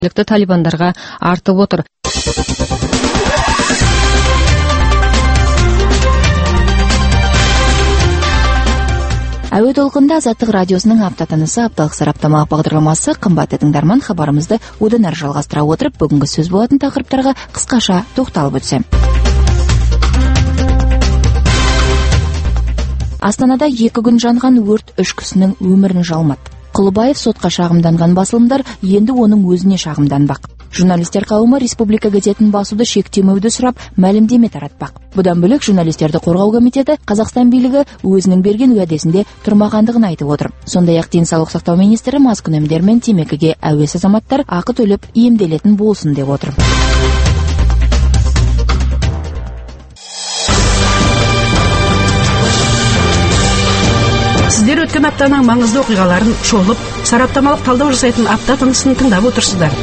талибандарға артып отыр. Әуе толқында Азаттық радиосының аптатанысы апталық сараптама бағдарламасы. Қымбатты тыңдарман, хабарымызды одан әрі жалғастыра отырып, бүгінгі сөз болатын тақырыптарға қысқаша тоқталып өтсем. Астанада 2 күн жанған өрт 3 кісінің өмірін жалмады. Құлыбаев сотқа шағымданған басылымдар енді оның өзіне шағымданбақ. Журналистер қауымы республика газетін басуды шектемеуді сұрап, мәлімдеме таратпақ. Бұдан бөлек журналистерді қорғау комитеті Қазақстан билігі өзінің берген уәдесінде тұрмағандығын айтып отыр. Сондай-ақ денсаулық сақтау министрі маскүнемдер мен темекіге әуес азаматтар ақы төлеп емделетін болсын деп отыр. Сіздер өткен аптаның маңызды оқиғаларын шолып, сараптамалық талдау жасайтын апта тынысын тыңдап отырсыздар.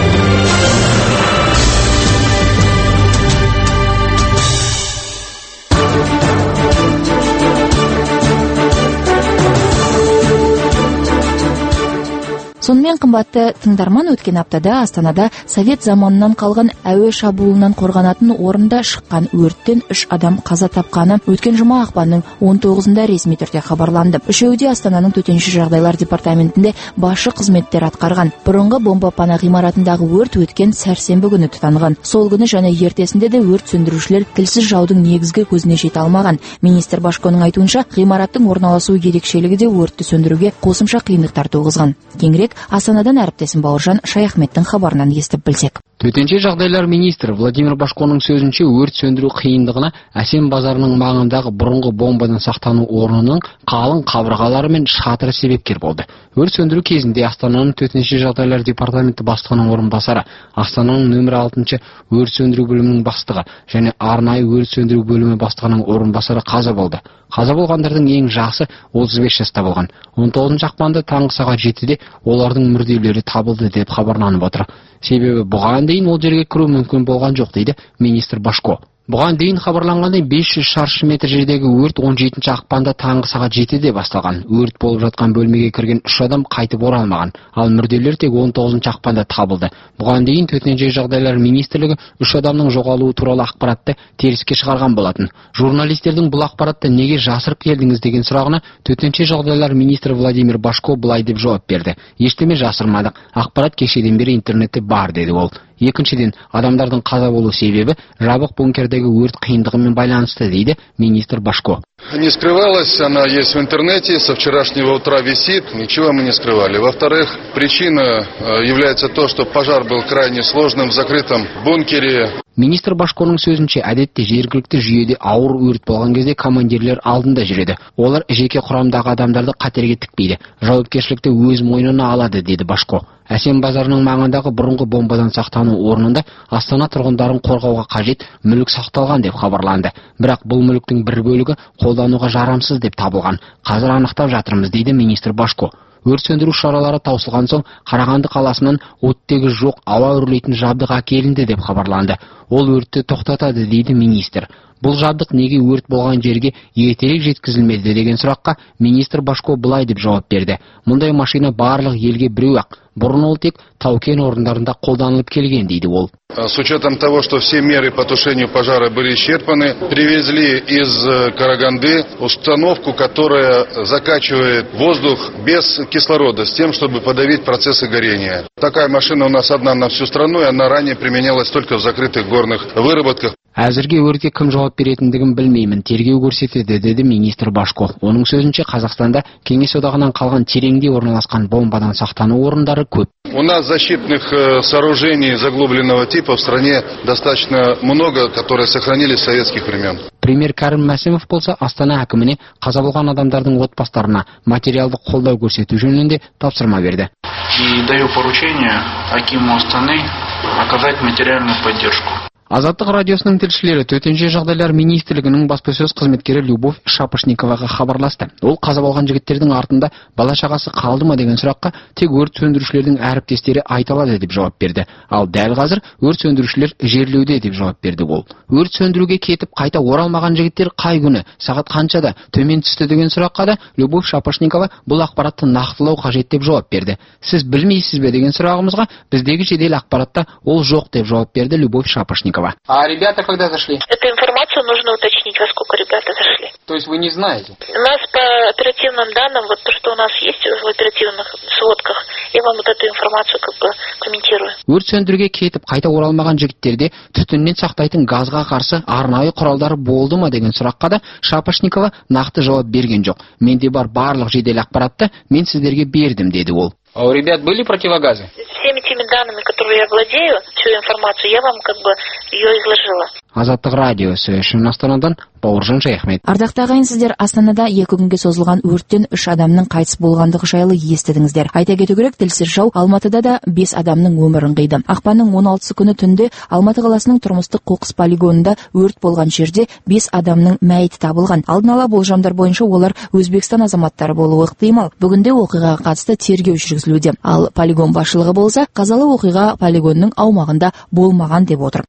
Сонымен қымбатты тыңдарман, өткен аптада Астанада совет заманынан қалған әуе шабуылынан қорғанатын орында шыққан өрттен 3 адам қаза тапқаны өткен жұма ақпанның 19-ында ресми түрде хабарланды. Үшеуі де Астананың төтенше жағдайлар департаментінде басшы қызметтер атқарған. Бұрынғы бомба пана ғимаратындағы өрт өткен сәрсенбі күні тұтанған. Сол күні және ертесінде де өрт сөндірушілер тілсіз жаудың негізгі көзіне жете алмаған. Министр Башконың айтуынша, ғимараттың орналасу ерекшелігі де өртті сөндіруге қосымша қиындықтар туғызған. Кеңірек Астанадан әріптесім Бауыржан Шаяхметтің хабарынан естіп білсек. Төтенше жағдайлар министрі Владимир Башконың сөзінше, өрт сөндіру қиындығына Әсем базарының маңындағы бұрынғы бомбадан сақтану орнының қалың қабырғалары мен шатыры себепкер болды. Өрт сөндіру кезінде Астананың төтенше жағдайлар департаменті бастығының орынбасары, Астананың нөмір 6 өрт сөндіру бөлімінің бастығы және арнайы өрт сөндіру бөлімі бастығының орынбасары қаза болды. Қаза болғандардың ең жасы 35 жаста болған. 19 ақпанда таңғы сағат 7-де олардың мүрделері табылды деп хабарланып отыр. Себебі бұған дейін ол жерге кіру мүмкін болған жоқ дейді министр Башко. Бұған дейін хабарланғандай 500 шаршы метр жердегі өрт 17 ақпанда таңғы сағат 7-де басталған. Өрт болып жатқан бөлмеге кірген 3 адам қайтып оралмаған, ал мүрделер тек 19 ақпанда табылды. Бұған дейін төтенше жағдайлар министрлігі 3 адамның жоғалуы туралы ақпаратты теріске шығарған болатын. Журналистердің бұл ақпаратты неге жасырып келдіңіз деген сұрағына төтенше жағдайлар министрі Владимир Башко былай деп жауап берді. Ештеме жасырмадық, ақпарат кешеден бері интернетте бар, деді ол. Екіншіден, адамдардың қаза болу себебі жабық бункердегі өрт қиындығымен байланысты, дейді министр Башко. Не скрывалась, она есть в интернете, со вчерашнего утра висит, ничего мы не скрывали. Во-вторых, причина является то, что пожар был крайне сложным в закрытом бункере. Министр Башконың сөзінше, әдетте жергілікті жүйеде ауыр өрт болған кезде командирлер алдында жүреді. Олар жеке құрамдағы адамдарды қатерге тікпейді, жауапкершілікті өз мойнына алады, деді Башко. Әсем базарының маңындағы бұрынғы бомбадан сақтану орнында Астана тұрғындарын қорғауға қажет мүлік сақталған деп хабарланды. Бірақ бұл мүліктің бір бөлігі қолдануға жарамсыз деп табылған. Қазір анықтап жатырмыз, дейді министр Башко. Өрт сөндіру шаралары таусылған соң Қарағанды қаласынан оттегі жоқ ауа үрлейтін жабдық әкелінді деп хабарланды. Ол өртті тоқтатады, дейді министр. Бұл жабдық неге өрт болған жерге ертерек жеткізілмеді деген сұраққа министр Башко былай деп жауап берді. Мұндай машина барлық елге біреу-ақ. Бұрын ол тек тау-кен орындарында қолданылып келген, дейді ол. С учетом того, что все меры по тушению пожара были исчерпаны, привезли из Караганды установку, которая закачивает воздух без кислорода, с тем, чтобы подавить процессы горения. Такая машина у нас одна на всю страну, и она ранее применялась только в закрытых горных выработках. Әзірге өртке кім жауап беретіндігін білмеймін, тергеу көрсетеді, деді министр Башко. Оның сөзінше, Қазақстанда Кеңес одағынан қалған тереңде орналасқан бомбадан сақтану орындары көп. У нас защитных сооружений заглубленного типа в стране достаточно много, которые сохранились с советских времен. Премьер Кәрім Мәсімов болса, Астана әкіміне қаза болған адамдардың отбасыларына материалдық қолдау көрсету жөнінде тапсырма берді. И даю поручение Акиму Астаны оказать материальную поддержку. Азаттық радиосының тілшілері төтенше жағдайлар министрлігінің баспасөз қызметкері Любовь Шапошниковаға хабарласты. Ол қаза болған жігіттердің артында бала шағасы қалды ма деген сұраққа тек өрт сөндірушілердің әріптестері айта алады деп жауап берді. Ал дәл қазір өрт сөндірушілер жерлеуде деп жауап берді ол. Өрт сөндіруге кетіп қайта оралмаған жігіттер қай күні, сағат қаншада төмен түсті деген сұраққа да Любовь Шапошникова бұл ақпаратты нақтылау қажет деп жауап берді. Сіз білмейсіз бе деген сұрағымызға біздегі жедел ақпаратта ол жоқ деп жауап берді Любовь Шапошникова. А ребята когда зашли? Эту информацию нужно уточнить, во сколько ребята зашли. То есть вы не знаете? У нас по оперативным данным, вот то, что у нас есть в оперативных сводках, я вам вот эту информацию комментирую. Өрт сөндіруге кетіп қайта оралмаған жігіттерде түтіннен сақтайтын газға қарсы арнайы құралдары болды ма деген сұраққа да Шапошникова нақты жауап берген жоқ. Менде бар барлық жедел ақпаратты мен сіздерге бердім деді ол. А у ребят были противогазы? Всеми теми данными, которые я владею, всю информацию, я вам ее изложила. Азаттық радиосы үшін Астанадан Бауыржан Шаяхмет. Ардақты ағайын, сіздер Астанада 2 күнге созылған өрттен 3 адамның қайтыс болғандығы жайлы естідіңіздер. Айта кету керек, тілсіз жау Алматыда да 5 адамның өмірін қиды. Ақпанның 16 күні түнде Алматы қаласының тұрмыстық қоқыс полигонында өрт болған жерде 5 адамның мәйіті табылған. Алдын ала болжамдар бойынша олар Өзбекстан азаматтары болуы ықтимал. Бүгінде оқиғаға қатысты тергеу жүргізілуде. Ал полигон басшылығы болса, қазалы оқиға полигонның аумағында болмаған деп отыр.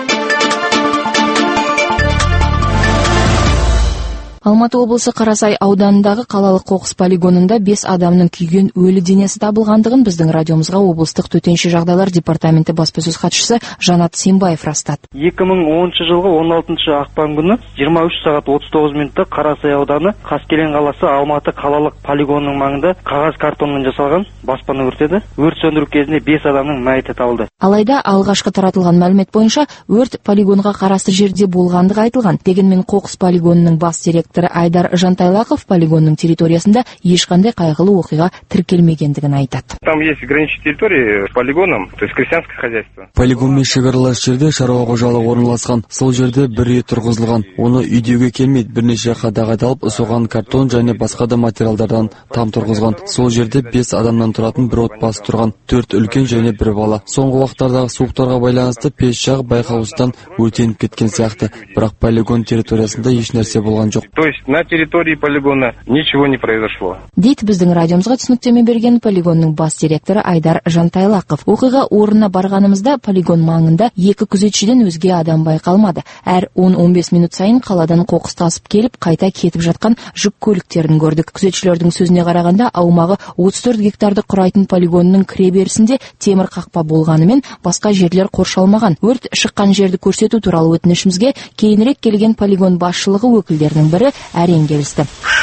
Алматы облысы Қарасай ауданындағы қалалық қоқыс полигонында 5 адамның күйген өлі денесі табылғандығын біздің радиомызға облыстық төтенше жағдайлар департаменті баспасөз хатшысы Жанат Сембаев растады. 2010 жылғы 16 ақпан күні 23 сағат 39 минутта Қарасай ауданы Қаскелең қаласы Алматы қалалық полигонының маңында қағаз картоннан жасалған баспана өртеді. Өрт сөндіру кезінде 5 адамның мәйіті табылды. Алайда алғашқы таратылған мәлімет бойынша өрт полигонға қарасты жерде болғандығы айтылған. Дегенмен қоқыс полигонының бас директоры Айдар Жантайлақов полигонның территориясында ешқандай қайғылы оқиға тіркелмегендігін айтады. Там есть граничные территории с полигоном, то есть крестьянское хозяйство. Полигонмен шекаралас жерде шаруа қожалығы орналасқан. Сол жерде бір үй тұрғызылған. Оны үйдеуге келмейді, бірнеше қадағаталып соған картон және басқа да материалдардан там тұрғызған. Сол жерде 5 адамнан тұратын бір отбасы тұрған, 4 үлкен және 1 бала. Соңғы уақыттардағы суықтарға байланысты пеш жағы байқаусыздан өртеніп кеткен сияқты, бірақ полигон территориясында еш нәрсе болған жоқ. То есть на территории полигона ничего не произошло. Дейді біздің радиомызға түсініктеме берген полигонның бас директоры Айдар Жантайлақов. Оқиға орнына барғанымызда полигон маңында 2 күзетшіден өзге адам байқалмады. Әр 10-15 минут сайын қаладан қоқыс тасып келіп, қайта кетіп жатқан жүк көліктерін көрдік. Күзетшілердің сөзіне қарағанда, аумағы 34 гектарды құрайтын полигонның кіреберісінде темір қақпа болғанымен, басқа жерлер қоршалмаған. Өрт шыққан жерді көрсету туралы өтінішімізге кейінірек келген полигон басшылығы өкілдерінің бірі әрең келісті.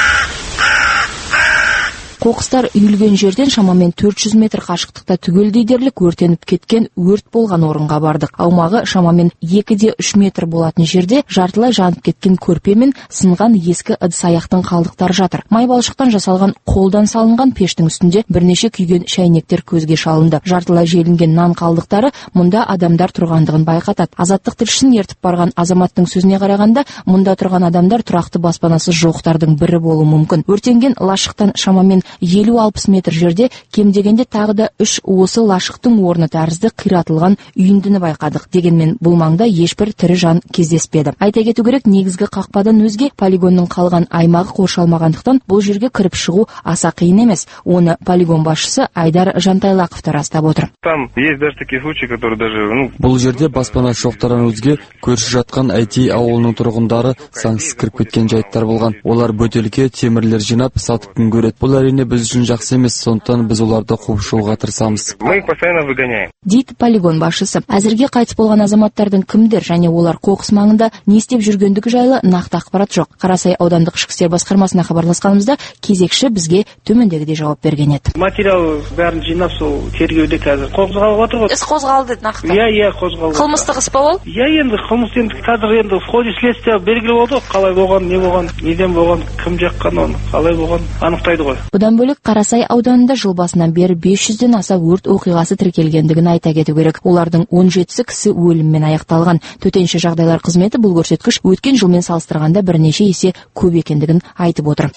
Қоқыстар үйілген жерден шамамен 400 метр қашықтықта түгелдей дерлік өртеніп кеткен өрт болған орынға бардық. Аумағы шамамен 2-3 метр болатын жерде жартылай жанып кеткен көрпе мен сынған ескі ыдыс-аяқтың қалдықтары жатыр. Май балшықтан жасалған қолдан салынған пештің үстінде бірнеше күйген шәйнектер көзге шалынды. Жартылай желінген нан қалдықтары мұнда адамдар тұрғандығын байқатады. Азаттық тілшісін ертіп барған азаматтың сөзіне қарағанда, мұнда тұрған адамдар тұрақты баспанасыз жоқтардың бірі болуы мүмкін. Өртенген лашықтан шамамен 50-60 метр жерде кем дегенде тағы да 3 осы лашықтың орны тәрізді қиратылған үйіндіні байқадық. Дегенмен бұл маңда ешбір тірі жан кездеспеді. Айта кету керек, негізгі қақпадан өзге полигонның қалған аймағы қоршалмағандықтан бұл жерге кіріп шығу аса қиын емес. Оны полигон басшысы Айдар Жантайлақов растап отыр. Там есть даже такие случаи, которые даже Бұл жерде баспана жоқтардан өзге көрші жатқан Әйтей ауылының тұрғындары заңсыз кіріп кеткен жайттар болған. Олар бөтелке темірлер жинап сатып күн көреді. Бұл әрине біз үшін жақсы емес, сондықтан біз оларды қуып шығуға тырысамыз. Мы их постоянно выгоняем. Дейді полигон басшысы. Әзірге қайтыс болған азаматтардың кімдер және олар қоқыс маңында не істеп жүргендігі жайлы нақты ақпарат жоқ. Қарасай аудандық ішкі істер басқармасына хабарласқанымызда кезекші бізге төмендегідей жауап берген еді. Материал бәрін жинап сол тергеуде қазір қозғалып отыр ғой. Іс қозғалды нақты. Иә, қозғалды. Қылмыстық іс па ол? Иә, енді қылмыс енді қазір енді в ходе следствия белгілі болды. Қалай болған, не болған, неден болған, кім жаққан оны, қалай болған анықтайды ғой. Бұдан бөлек Қарасай ауданында жыл басынан бері 500-ден аса өрт оқиғасы тіркелгендігін айта кету керек. Олардың 17-сі кісі өліммен аяқталған. Төтенше жағдайлар қызметі бұл көрсеткіш өткен жылмен салыстырғанда бірнеше есе көп екендігін айтып отыр.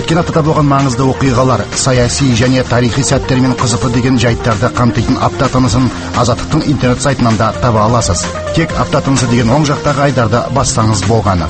өткен аптада болған маңызды оқиғалар, саяси және тарихи сәттермен қызықты деген жайттарды қамтитын апта тынысын Азаттықтың интернет сайтынан да таба аласыз. Тек апта тынысы деген оң жақтағы айдарды бассаңыз болғаны.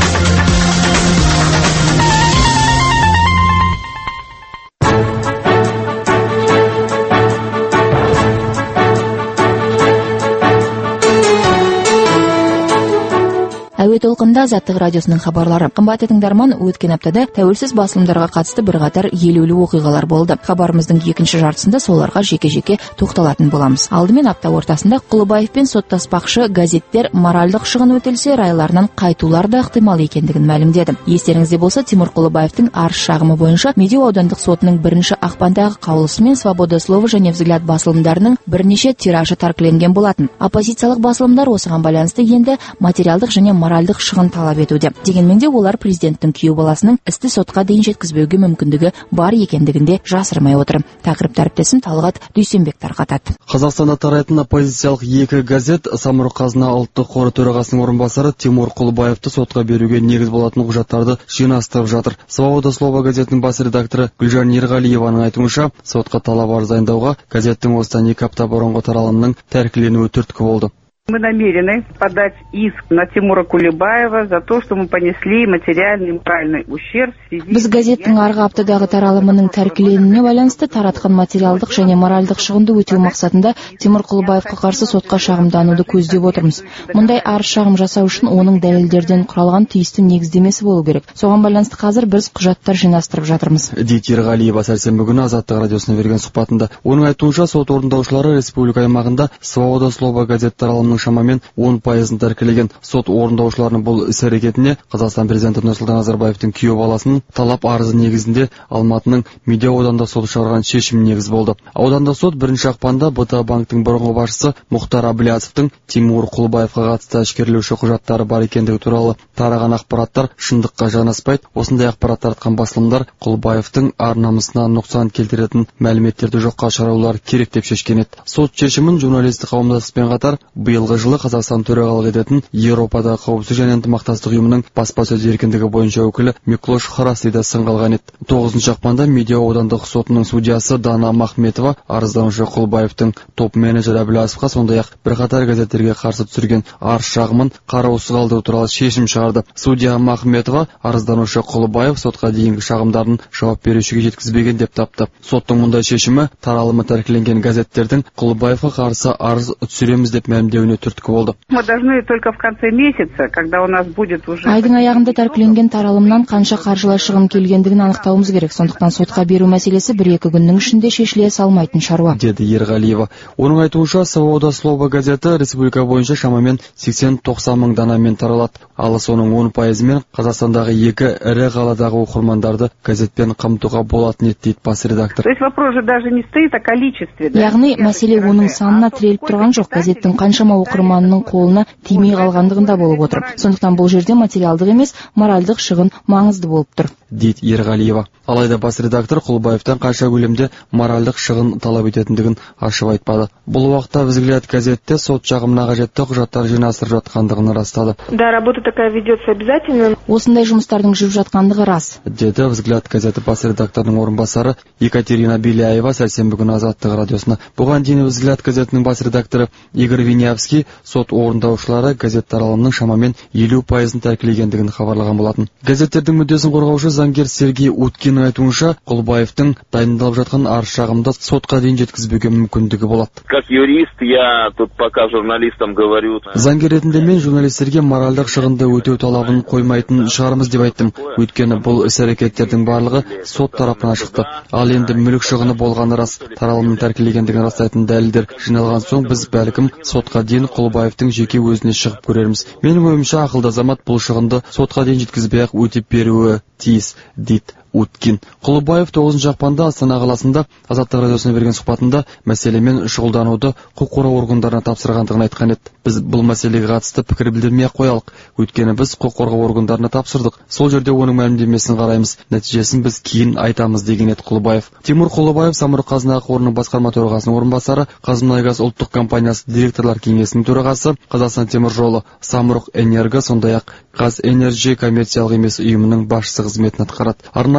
Әуе толқында Азаттық радиосының хабарлары. Қымбатты тыңдарман, өткен аптада тәуелсіз басылымдарға қатысты бірқатар елеулі оқиғалар болды. Хабарымыздың екінші жартысында соларға жеке-жеке тоқталатын боламыз. Алдымен апта ортасында Құлыбаевпен соттаспақшы газеттер моральдық шығын өтелсе, райларынан қайтулар да ықтимал екендігін мәлімдеді. Естеріңізде болса, Тимур Құлыбаевтың арыз шағымы бойынша Медеу аудандық сотының 1 ақпандағы қаулысымен Свобода слова және Взгляд басылымдарының бірнеше тиражы тәркіленген болатын. Оппозициялық басылымдар осыған байланысты енді материалдық және моральдық шығын талап етуде. Дегенмен де олар президенттің күйеу баласының істі сотқа дейін жеткізбеуге мүмкіндігі бар екендігінде жасырмай отыр. Тақырып әріптесім Талғат Дүйсенбек тарқатады. Қазақстанда тарайтын оппозициялық 2 газет Самұрық Қазына ұлттық қоры төрағасының орынбасары Тимур Құлыбаевты сотқа беруге негіз болатын құжаттарды жинастырып жатыр. Свобода слова газетінің бас редакторы Гүлжан Ерғалиеваның айтуынша, сотқа талап арыз дайындауға газеттің осыдан 2 апта бұрынғы таралымының тәркіленуі түрткі болды. Мы намерены подать иск на Тимура Кулебаева за то, что мы понесли материальный и моральный ущерб в связи. Біз газеттің арғы аптадағы таралымының тәркіленуіне байланысты таратқан материалдық және моральдық шығынды өтеу мақсатында Тимур Құлыбаевқа қарсы сотқа шағымдануды көздеп отырмыз. Мұндай арыз шағым жасау үшін оның дәлелдерден құралған тиісті негіздемесі болу керек. Соған байланысты қазір біз құжаттар жинастырып жатырмыз. Дейді Ерғалиева сәрсенбі күні Азаттық радиосына берген сұхбатында. Оның айтуынша, сот орындаушылары республика аймағында Свобода слова газет таралымының шамамен 10% тәркілеген. Сот орындаушыларының бұл іс-әрекетіне Қазақстан президенті Нұрсұлтан Назарбаевтың күйеу баласының талап арызы негізінде Алматының Медеу аудандық соты шығарған шешім негіз болды. Аудандық сот 1 ақпанда БТА банктың бұрынғы басшысы Мұхтар Әбіләзовтың Тимур Құлыбаевқа қатысты әшкерелеуші құжаттары бар екендігі туралы тараған ақпараттар шындыққа жанаспайды. Осындай ақпарат таратқан басылымдар Құлыбаевтың ар-намысына нұқсан келтіретін мәліметтерді жоққа шығарулар керек деп шешкен еді. Сот шешімін журналистік қауымдастықпен қатар биылғы жылы Қазақстан төрағалық ететін Еуропадағы қауіпсіздік және ынтымақтастық ұйымының баспасөз еркіндігі бойынша өкілі Миклош Харасли да сынға алған еді. 9 ақпанда Медеу аудандық сотының судьясы Дана Махметова арызданушы Құлыбаевтың топ менеджері Әбіләзовқа, сондай-ақ бірқатар газеттерге қарсы түсірген арыз шағымын қараусыз қалдыру туралы шешім шығарды. Судья Махметова арызданушы Құлыбаев сотқа дейінгі шағымдарын жауап берушіге жеткізбеген деп тапты. Соттың мұндай шешімі таралымы тәркіленген газеттердің Құлыбаевқа қарсы арыз түсіреміз деп мәлімдеуіне түрткі болды. Мы должны только в конце месяца, когда у нас будет уже айдың аяғында тәркіленген таралымнан қанша қаржылай шығын келгендігін анықтауымыз керек. Сондықтан сотқа беру мәселесі 1-2 күннің ішінде шешіле салмайтын шаруа, деді Ерғалиева. Оның айтуынша, Свобода слова газеті республика бойынша шамамен 80-90 мың данамен таралады. Ал соның 10%-мен Қазақстандағы 2 ірі қаладағы оқырмандарды газетпен қамтуға болатын еді, дейді бас редактор. То есть вопрос же даже не стоит о количестве. Яғни мәселе оның санына тіреліп тұрған жоқ, газеттің қаншама оқырманының қолына тимей қалғандығында болып отыр. Сондықтан бұл жерде материалдық емес, моральдық шығын маңызды болып тұр, дейді Ерғалиева. Алайда бас редактор Құлыбаевтан қанша көлемде моральдық шығын талап ететіндігін ашып айтпады. Бұл уақытта Взгляд газетте сот шағымына қажетті құжаттар жинастырып жатқандығын растады. Да, работа такая ведется обязательно. Осындай жұмыстардың жүріп жатқандығы рас, деді Взгляд газеті бас редакторының орынбасары Екатерина Беляева сәрсенбі күні Азаттық радиосына. Бұған дейін Взгляд газетінің бас редакторы Игорь Винявский сот орындаушылары газет таралымының шамамен 50%-ын тәркілегендігін хабарлаған болатын. Газеттердің мүддесін қорғаушы заңгер Сергей Уткиннің айтуынша, Құлыбаевтың дайындалып жатқан арыз шағымды сотқа дейін жеткізбеуге мүмкіндігі болады. Как юрист, я тут пока журналистам говорю. Заңгер ретінде мен журналистерге моральдық шығынды өтеу талабын қоймайтын шығармыз деп айттым. Өйткені бұл іс-әрекеттердің барлығы сот тарапынан шықты. Ал енді мүлік шығыны болғаны рас. Таралымның тәркіленгендігін растайтын дәлелдер жиналған соң біз бәлкім сотқа дейін Құлыбаевтың жеке өзіне шығып көрерміз. Менің ойымша, ақылды азамат бұл шығынды сотқа дейін жеткізбей-ақ өтеп беруі тиіс, дейді Уткин. Құлыбаев 9 ақпанда Астана қаласында Азаттық радиосына берген сұхбатында мәселемен шұғылдануды құқық қорғау органдарына тапсырғандығын айтқан еді. Біз бұл мәселеге қатысты пікір білдірмей қоялық. Өйткені біз құқық қорғау органдарына тапсырдық. Сол жерде оның мәлімдемесін қараймыз. Нәтижесін біз кейін айтамыз, деген еді Құлыбаев. Тимур Құлыбаев Самұрық Қазына қорының басқарма төрағасының орынбасары, Қазмұнайгаз ұлттық компаниясы директорлар кеңесінің төрағасы, Қазақстан темір жолы, Самұрық энерго, сондай-ақ Қазэнерджи коммерциялық емес ұйымының басшысы қызметін атқарады. Арнайы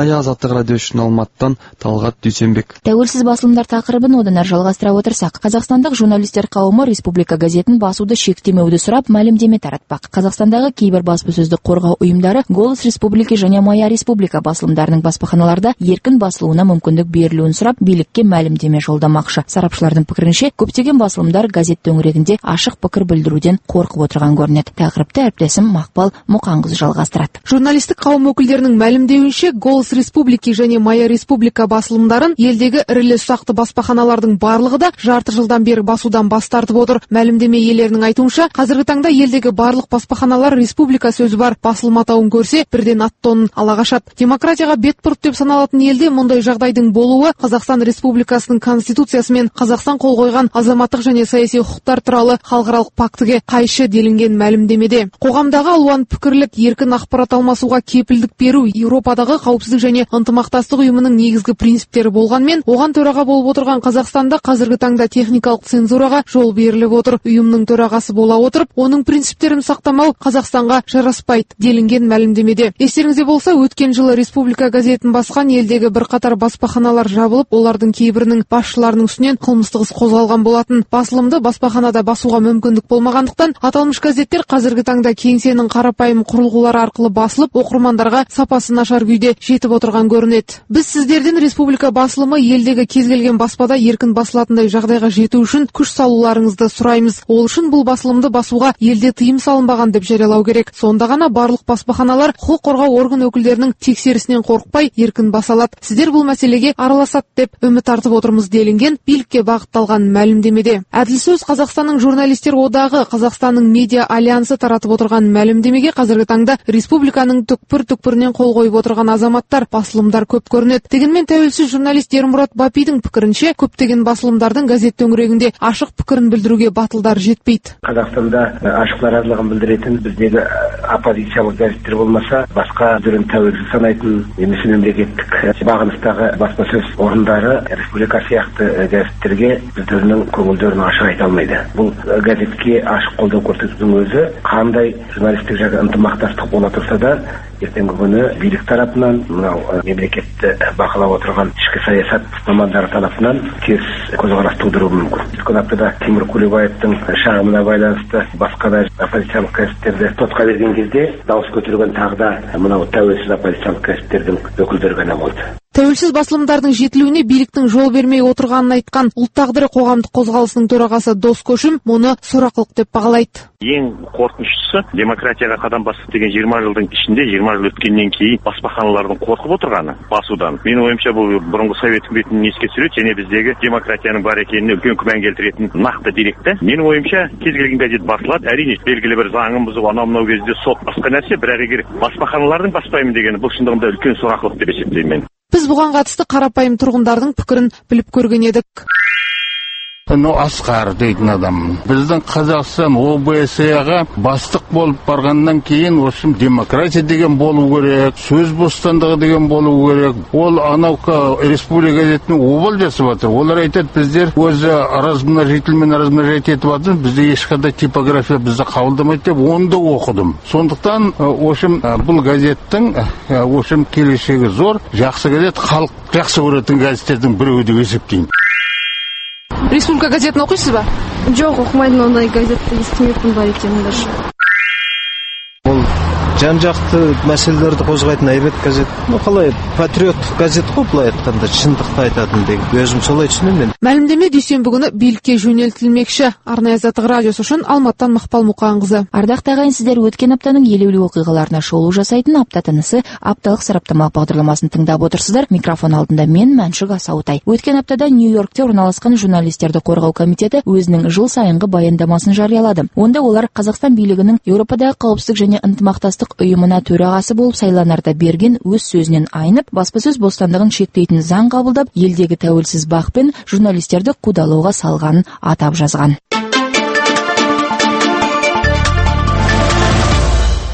райы, Азаттық радио үшін Алматыдан Талғат Дүйсенбек. Тәуелсіз басылымдар тақырыбын одан әрі жалғастыра отырсақ, қазақстандық журналистер қауымы Республика газетін басуды шектемеуді сұрап мәлімдеме таратпақ. Қазақстандағы кейбір баспасөзді қорғау ұйымдары Голос Республики және Моя Республика басылымдарының баспаханаларда еркін басылуына мүмкіндік берілуін сұрап, билікке мәлімдеме жолдамақшы. Сарапшылардың пікірінше, көптеген басылымдар газет төңірегінде ашық пікір білдіруден қорқып отырған көрінеді. Тақырыпты әріптесім Мақпал Мұқанқызы жалғастырады. Журналистік қауым өкілдерінің мәлімдеуінше, Голос Республики және Моя Республика басылымдарын елдегі ірілі ұсақты баспаханалардың барлығы да жарты жылдан бері басудан бас тартып отыр. Мәлімдеме иелерінің айтуынша, қазіргі таңда елдегі барлық баспаханалар республика сөзі бар басылым атауын көрсе, бірден ат-тонын ала қашады. Демократияға бет бұрып деп саналатын елде мұндай жағдайдың болуы Қазақстан Республикасының Конституциясы мен Қазақстан қол қойған азаматтық және саяси құқықтар туралы халықаралық пактіге қайшы делінген мәлімдемеде. Қоғамдағы алуан пікірлік, еркін ақпарат алмасуға кепілдік беру Еуропадағы қауіпсіздік және ынтымақтастық ұйымының негізгі принциптері болғанмен, оған төраға болып отырған Қазақстанда қазіргі таңда техникалық цензураға жол беріліп отыр. Ұйымның төрағасы бола отырып, оның принциптерін сақтамау Қазақстанға жараспайды делінген мәлімдемеде. Естеріңізде болса, өткен жылы Республика газетін басқан елдегі бірқатар баспаханалар жабылып, олардың кейбірінің басшыларының үстінен қылмыстық іс қозғалған болатын. Басылымды баспаханада басуға мүмкіндік болмағандықтан, аталмыш газеттер қазіргі таңда кеңсенің қарапайым құрылғылары арқылы басылып, оқырмандарға сапасы нашар күйде жетіп отырған көрінеді. Біз сіздерден республика басылымы елдегі кез келген баспада еркін басылатындай жағдайға жету үшін күш салуларыңызды сұраймыз. Ол үшін бұл басылымды басуға елде тыйым салынбаған деп жариялау керек. Сонда ғана барлық баспаханалар құқық қорғау орган өкілдерінің тексерісінен қорықпай еркін баса алады. Сіздер бұл мәселеге араласады деп үміт артып отырмыз делінген билікке бағытталған мәлімдемеде. Әділ сөз Қазақстанның журналистер одағы, Қазақстанның медиа альянсы таратып отырған мәлімдемеге қазіргі таңда республиканың түкпір-түкпірінен қол қойып отырған азаматтар, басылымдар көп көрінеді. Дегенмен тәуелсіз журналист Ермұрат Бапидің пікірінше, көптеген басылымдардың газет төңірегінде ашық пікірін білдіруге батылдар жетпейді. Қазақстанда ашық наразылығын білдіретін біздегі оппозициялық газеттер болмаса, басқа өздерін тәуелсіз санайтын немесе мемлекеттік бағыныстағы баспасөз орындары республика сияқты газеттерге өздерінің көңілдерін ашық айта алмайды. Бұл газетке ашық қолдау көрсетудің өзі қандай журналистік жағы ынтымақтастық бола тұрса да, ертеңгі күні билік тарапынан, мынау мемлекетті бақылап отырған ішкі саясат мамандары тарапынан теріс көзқарас тудыруы мүмкін. Өткен аптада Тимур Кулебаевтың шағымына байланысты басқа да оппозициялық газеттерді сотқа берген кезде дауыс көтерген тағы да мынау тәуелсіз оппозициялық газеттердің өкілдері ғана болды. Тәуелсіз басылымдардың жетілуіне биліктің жол бермей отырғанын айтқан ұлт тағдыры қоғамдық қозғалысының төрағасы Дос Көшім мұны сорақылық деп бағалайды. Ең қорқыныштысы демократияға қадам басып деген 20 жылдың ішінде 20 жыл өткеннен кейін баспаханалардың қорқып отырғаны басудан. Менің ойымша бұл бұрынғы совет үкіметінің еске түсіреді және біздегі демократияның бар екеніне үлкен күмән келтіретін нақты деректі. Менің ойымша кез келген газет басылады. Әрине белгілі бір заңын бұзып анау кезде сот басқа нәрсе, бірақ егер баспаханалардың баспаймын дегені бұл шындығында үлкен сорақылық деп есептеймін мен. Біз бұған қатысты қарапайым тұрғындардың пікірін біліп көрген едік. Асқар дейтін адам. Біздің Қазақстан ОБСЕ-ға бастық болып барғаннан кейін осы демократия деген болу керек, сөз бостандығы деген болу керек. Ол анау республика газетінің обал жасап жатыр. Олар айтады, біздер өзі размножительмен размножать етіп жатыр, бізде ешқандай типография бізді қабылдамайды деп, оны да оқыдым. Сондықтан бұл газеттің келешегі зор, жақсы газет, халық жақсы көретін газеттердің біреуі деп есептеймін. Республика газетін оқисыз ба? Жоқ, оқымайтын, ондай газетті естімеппін бар екенін даже. Ол жан-жақты мәселелерді қозғайтын әйбет газет. Қалай патриот газет қой, былай айтқанда шындықты айтатын деген. Өзім солай түсінемін. Мәлімдеме дүйсенбі күні билікке жөнелтілмекші. Арнайы Азаттық радиосы үшін Алматыдан Мақпал Мұқанқызы. Ардақты ағайын, сіздер өткен аптаның елеулі оқиғаларына шолу жасайтын апта тынысы апталық сараптамалық бағдарламасын тыңдап отырсыздар. Микрофон алдында мен Мәншүк Асаутай. Өткен аптада Нью-Йоркте орналасқан журналистерді қорғау комитеті өзінің жыл сайынғы баяндамасын жариялады. Онда олар Қазақстан билігінің Еуропадағы қауіпсіздік және ынтымақтастық ұйымына төрағасы болып сайланарда берген өз сөзінен айнып, баспасөз бостандығын шектейтін заң қабылдап, елдегі тәуелсіз бақ пен журналистерді қудалауға салғанын атап жазған.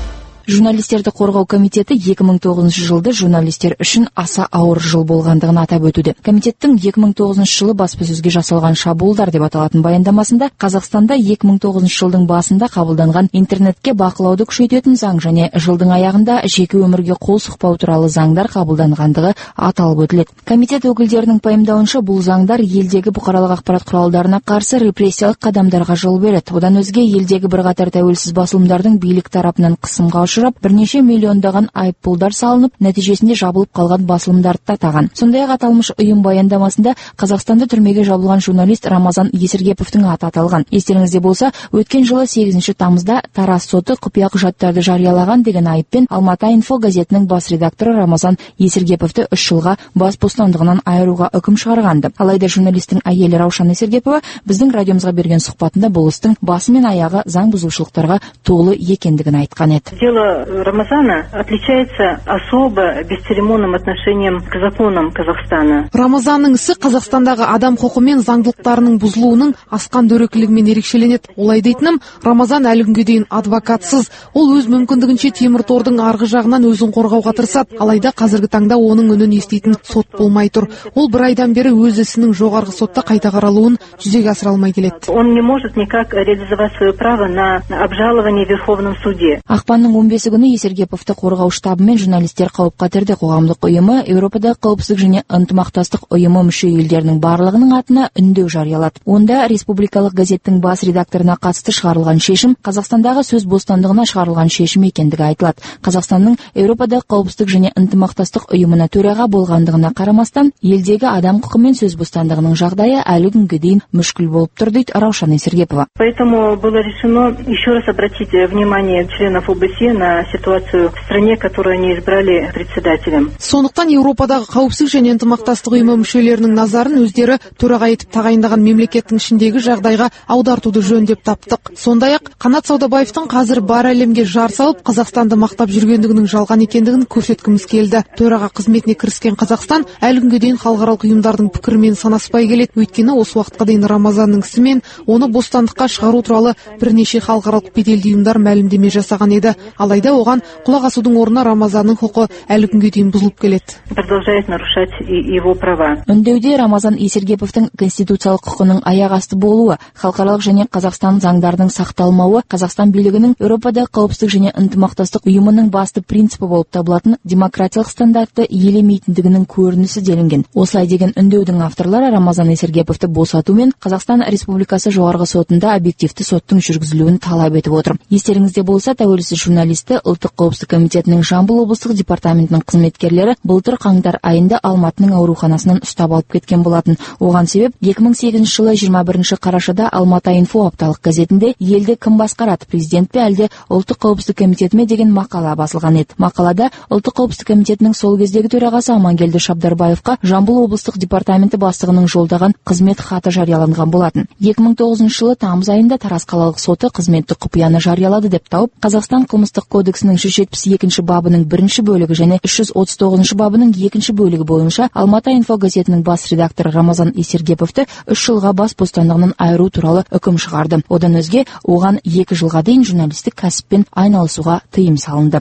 Журналистерді қорғау комитеті 2009 жылды журналистер үшін аса ауыр жыл болғандығын атап өтуде. Комитеттің 2009 жылы баспасөзге жасалған шабуылдар деп аталатын баяндамасында Қазақстанда 2009 жылдың басында қабылданған интернетке бақылауды күшейтетін заң және жылдың аяғында жеке өмірге қол сұқпау туралы заңдар қабылданғандығы аталып өтіледі. Комитет өкілдерінің пайымдауынша бұл заңдар елдегі бұқаралық ақпарат құралдарына қарсы репрессиялық қадамдарға жол береді. Одан өзге елдегі бірқатар тәуелсіз басылымдардың билік тарапынан қысымға ұшырап, бірнеше миллиондаған айыппұлдар салынып, нәтижесінде жабылып қалған басылымдарды атаған. Сондай-ақ аталмыш ұйым баяндамасында Қазақстанда түрмеге жабылған журналист Рамазан Есіргеповтің аты аталған. Естеріңізде болса, өткен жылы 8 тамызда Тараз соты құпия құжаттарды жариялаған деген айыппен Алматы инфо газетінің бас редакторы Рамазан Есіргеповті 3 жылға бас бостандығынан айыруға үкім шығарғанды. Алайда журналистің әйелі Раушан Есіргепова біздің радиомызға берген сұхбатында бұл істің басы мен аяғы заң бұзушылықтарға толы екендігін айтқан еді. Дело Рамазана отличается особо бесцеремонным отношением к законам Казахстана. Рамазанның ісі Қазақстандағы адам құқы мен заңдылықтарының бұзылуының асқан дөрекілігімен ерекшеленеді. Олай дейтінім, Рамазан әлі күнге дейін адвокатсыз. Ол өз мүмкіндігінше темір тордың арғы жағынан өзін қорғауға тырысады. Алайда қазіргі таңда оның үнін еститін сот болмай тұр. Ол бір айдан бері өз ісінің жоғарғы сотта қайта қаралуын жүзеге асыра алмай келеді. Он не может никак реализовать свое право на обжалование в Верховном суде. Ақпанның 15 күні Есіргеповті қорғау штабы мен журналистер қауіп-қатерде қоғамдық ұйымы Еуропада қауіпсіздік және ынтымақтастық ұйымы мүше елдерінің барлығының атына үндеу жариялады. Онда республикалық газеттің бас редакторына қатысты шығарылған шешім Қазақстандағы сөз бостандығына шығарылған шешім екендігі айтылады. Қазақстанның Еуропада қауіпсіздік және ынтымақтастық ұйымына төраға болғандығына қарамастан, елдегі адам құқы мен сөз бостандығының жағдайы әлі күнге дейін мүшкіл болып тұр дейді Раушан Есіргепова. Поэтому было решено еще раз обратить внимание членов ОБСЕ на ситуацию в стране, которую они избрали председателем. Сондықтан Еуропадағы қауіпсіздік және ынтымақтастық ұйымы мүшелерінің назарын өздері төраға етіп тағайындаған мемлекеттің ішіндегі жағдайға аудартуды жөн деп таптық. Сондай-ақ Қанат Саудабаевтың қазір бар әлемге жар салып, Қазақстанды мақтап жүргендігінің жалған екендігін көрсеткіміз келді. Төраға қызметіне кіріскен Қазақстан әлі күнге дейін халықаралық ұйымдардың пікірімен санаспай келеді. Өйткені осы уақытқа дейін Рамазанның ісі мен оны бостандыққа шығару туралы бірнеше халықаралық беделді ұйымдар мәлімдеме жасаған еді. Алайда оған құлақ асудың орнына Рамазанның құқы әлі күнге дейін бұзылып келеді. Продолжает нарушать его права. Үндеуде Рамазан Есіргеповтің конституциялық құқының аяқ асты болуы, халықаралық және Қазақстан заңдарының сақталмауы, Қазақстан билігінің Еуропада қауіпсіздік және ынтымақтастық ұйымының басты принципі болып табылатын демократиялық стандартты елемейтіндігінің көрінісі делінген. Осылай деген үндеудің авторлары Рамазан Есіргеповті босату мен Қазақстан Республикасы жоғарғы сотында объективті соттың жүргізілуін талап етіп отыр. Естеріңізде болса, тәуелсіз журналисті Ұлттық қауіпсіздік комитетінің Жамбыл облыстық департаментінің қызметкерлері былтыр қаңтар айында Алматының ауруханасынан ұстап алып кеткен болатын. Оған себеп 2008 жылы 21 қарашада Алматы инфо апталық газетінде елді кім басқарады, президент пе әлде Ұлттық қауіпсіздік комитетіме деген мақала басылған еді. Мақалада Ұлттық қауіпсіздік комитетінің сол кездегі төрағасы Амангелді Шабдарбаевқа Жамбыл облыстық департаменті бастығының жолдаған қызмет хаты жарияланған болатын. 2009 жылы тамыз айында Тараз қалалық соты қызметтік құпияны жариялады деп тауып, Қазақстан қылмыстық кодексінің 172 бабының 1 бөлігі және 339 бабының 2 бөлігі бойынша Алматы инфо газетінің бас редакторы Рамазан Есіргеповті 3 жылға бас бостандығынан айыру туралы үкім шығарды. Одан өзге, оған 2 жылға дейін журналистік кәсіппен айналысуға тыйым салынды.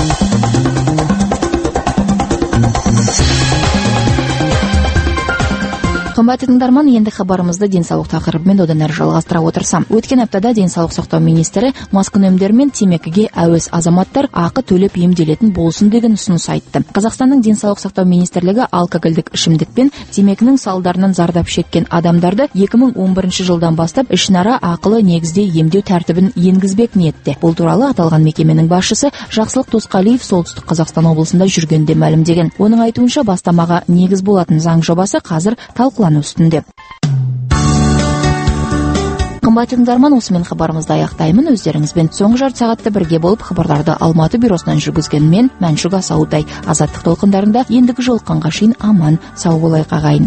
Қымбатты тыңдарман, енді хабарымызды денсаулық тақырыбымен одан әрі жалғастыра отырсам. Өткен аптада денсаулық сақтау министрі маскүнемдер мен темекіге әуес азаматтар ақы төлеп емделетін болсын деген ұсыныс айтты. Қазақстанның денсаулық сақтау министрлігі алкогольдік ішімдік пен темекінің салдарынан зардап шеккен адамдарды 2011 жылдан бастап ішінара ақылы негізде емдеу тәртібін енгізбек ниетте. Бұл туралы аталған мекеменің басшысы Жақсылық Досқалиев Солтүстік Қазақстан облысында жүргенде мәлімдеген. Оның айтуынша бастамаға негіз болатын заң жобасы қазір талқыланып үстінде. Қымбатты тыңдарман, осымен хабарымызды аяқтаймын. Өздеріңізбен соңғы жарты сағатта бірге болып хабарларды Алматы бюросынан жүргізген мен Мәншүк Асаудай. Азаттық толқындарында ендігі жолыққанға шейін аман, сау болайық ағайын.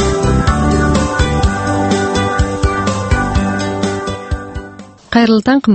Қайырлы таң.